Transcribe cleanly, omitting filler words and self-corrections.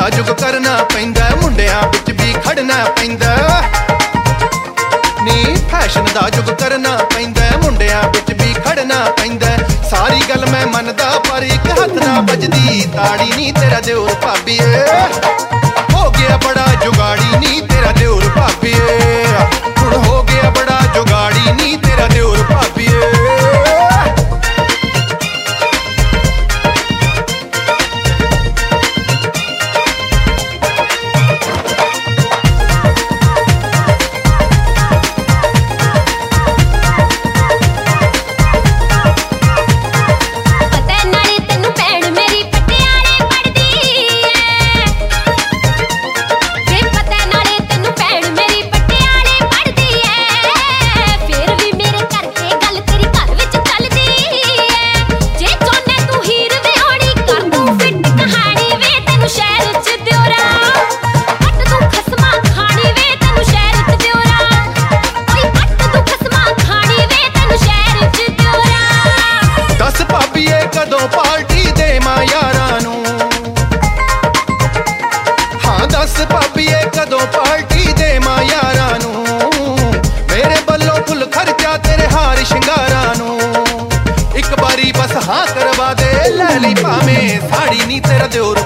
जुग करना पैंदा, मुंडियां बिच भी खड़ना पैंदा। नी फैशन दा जुग करना पैंदा, मुंडियां बिच भी खड़ना पैंदा। सारी गल मैं मनदा पर एक हथ ना बजदी ताड़ी नी तेरा दियोर भाबीए। हो गया बड़ा जुगाड़ी नी तेरा दियोर भाबीए, हुण हो गया बड़ा जुगाड़ी नी तेरा दियोर भाबीए। कदों पार्टी दे मां यारां नूं, हाँ दस भाबीए कदों पार्टी दे मां यारां नूं। मेरे बल्लों फुल खर्चा तेरे हार शिंगारां नूं। एक बारी बस हाँ करवा दे, लै ली भावें साड़ी नी तेरा दियोर